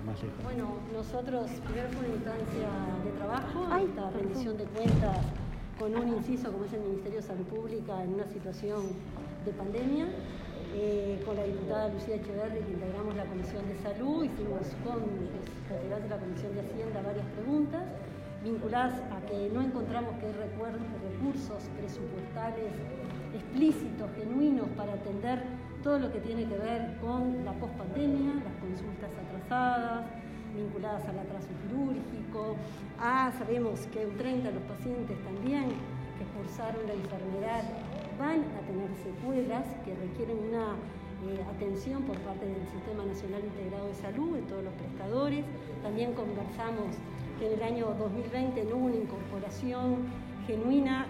más lejos. Bueno, nosotros primero fue una instancia de trabajo, esta rendición de cuentas con un inciso como es el Ministerio de Salud Pública en una situación de pandemia. Con la diputada Lucía Echeverri, que integramos la Comisión de Salud, hicimos con los integrantes de la Comisión de Hacienda varias preguntas vinculadas a que no encontramos que hay recursos presupuestales explícitos, genuinos, para atender todo lo que tiene que ver con la pospandemia, las consultas atrasadas, vinculadas al atraso quirúrgico. Sabemos que un 30% de los pacientes también que cursaron la enfermedad van a tener secuelas que requieren una atención por parte del Sistema Nacional Integrado de Salud, de todos los prestadores. También conversamos que en el año 2020 no hubo una incorporación genuina,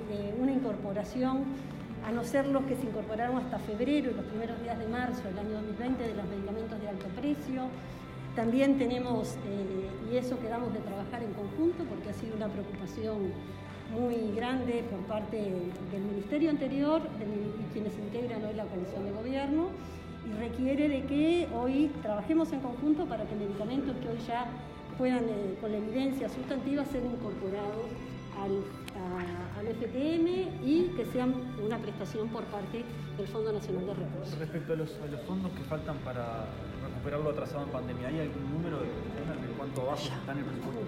a no ser los que se incorporaron hasta febrero y los primeros días de marzo del año 2020 de los medicamentos de alto precio. También tenemos, y eso quedamos de trabajar en conjunto porque ha sido una preocupación muy grande por parte del Ministerio anterior y quienes integran hoy la coalición de gobierno, y requiere de que hoy trabajemos en conjunto para que medicamentos que hoy ya puedan, con la evidencia sustantiva, ser incorporados al FPM y que sean una prestación por parte del Fondo Nacional de Recursos. Respecto a los fondos que faltan para recuperar lo atrasado en pandemia, ¿hay algún número de cuánto bajo está en el presupuesto?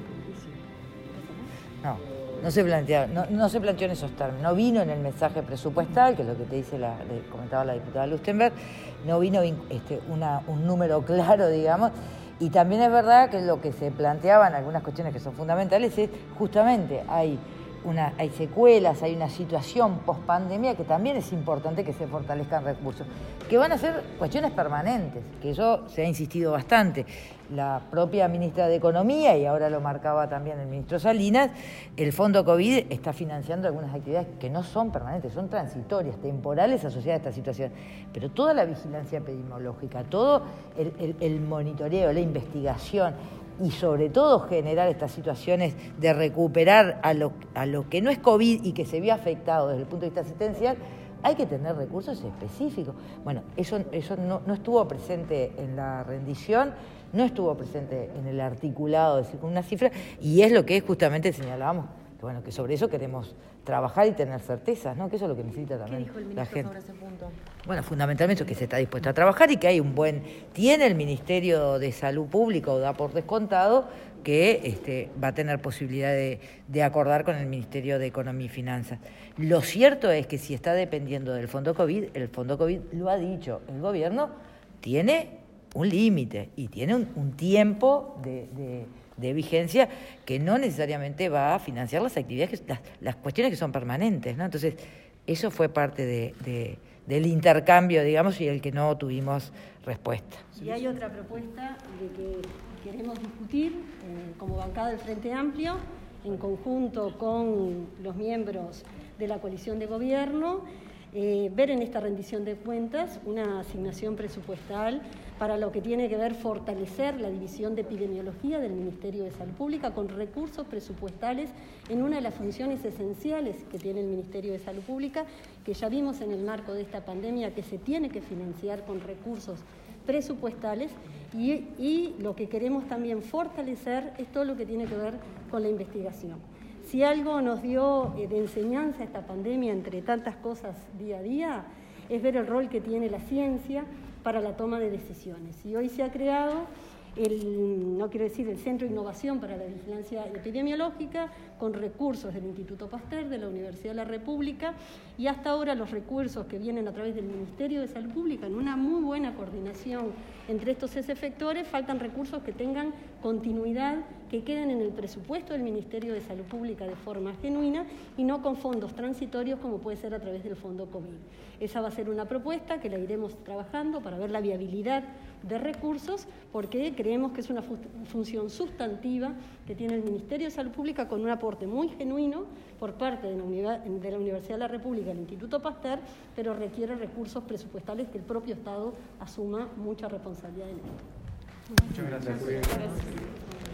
No se planteó en esos términos. No vino en el mensaje presupuestal, que es lo que te dice comentaba la diputada Lustenberg, no vino un número claro, digamos. Y también es verdad que lo que se planteaban, algunas cuestiones que son fundamentales, es justamente hay secuelas, hay una situación post-pandemia que también es importante que se fortalezcan recursos, que van a ser cuestiones permanentes, que eso se ha insistido bastante. La propia ministra de Economía, y ahora lo marcaba también el ministro Salinas, el Fondo COVID está financiando algunas actividades que no son permanentes, son transitorias, temporales asociadas a esta situación. Pero toda la vigilancia epidemiológica, todo el monitoreo, la investigación, y sobre todo generar estas situaciones de recuperar a lo que no es COVID y que se vio afectado desde el punto de vista asistencial, hay que tener recursos específicos. Bueno, eso no estuvo presente en la rendición, no estuvo presente en el articulado, es decir, con una cifra, y es lo que justamente señalábamos, que sobre eso queremos trabajar y tener certezas, ¿no? Que eso es lo que necesita también la gente. ¿Qué dijo el ministro sobre ese punto? Bueno, fundamentalmente que se está dispuesto a trabajar y que hay tiene el Ministerio de Salud Pública, o da por descontado, que va a tener posibilidad de acordar con el Ministerio de Economía y Finanzas. Lo cierto es que si está dependiendo del Fondo COVID, el Fondo COVID lo ha dicho, el gobierno tiene un límite y tiene un tiempo de vigencia que no necesariamente va a financiar las actividades, las cuestiones que son permanentes, ¿no? Entonces, eso fue parte del intercambio, digamos, y el que no tuvimos respuesta. Y hay otra propuesta de que queremos discutir como bancada del Frente Amplio, en conjunto con los miembros de la coalición de gobierno, ver en esta rendición de cuentas una asignación presupuestal para lo que tiene que ver fortalecer la división de epidemiología del Ministerio de Salud Pública con recursos presupuestales en una de las funciones esenciales que tiene el Ministerio de Salud Pública, que ya vimos en el marco de esta pandemia que se tiene que financiar con recursos presupuestales, y lo que queremos también fortalecer es todo lo que tiene que ver con la investigación. Si algo nos dio de enseñanza esta pandemia, entre tantas cosas día a día, es ver el rol que tiene la ciencia para la toma de decisiones. Y hoy se ha creado el Centro de Innovación para la Vigilancia Epidemiológica, con recursos del Instituto Pasteur, de la Universidad de la República, y hasta ahora los recursos que vienen a través del Ministerio de Salud Pública, en una muy buena coordinación entre estos efectores, faltan recursos que tengan continuidad, que queden en el presupuesto del Ministerio de Salud Pública de forma genuina y no con fondos transitorios como puede ser a través del Fondo COVID. Esa va a ser una propuesta que la iremos trabajando para ver la viabilidad de recursos, porque creemos que es una función sustantiva que tiene el Ministerio de Salud Pública, con un aporte muy genuino por parte de la Universidad de la República y el Instituto Pasteur, pero requiere recursos presupuestales que el propio Estado asuma mucha responsabilidad en esto. Muchas gracias.